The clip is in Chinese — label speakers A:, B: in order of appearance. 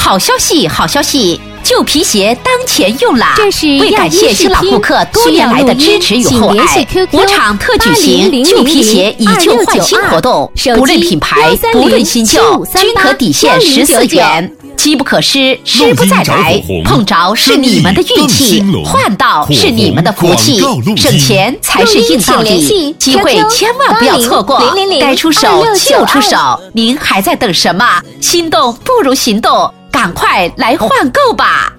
A: 好消息，好消息！旧皮鞋当前用啦！
B: 这是
A: 为感谢新老顾客多年来的支持与厚爱，我厂特举行旧皮鞋以旧换新活动，不论品牌，不论新旧，均可抵现14元。机不可失，失不再来，碰着是你们的运气，换到是你们的福气，省钱才是硬道理，机会千万不要错过，该出手就出手，您还在等什么？心动不如行动，赶快来换购吧！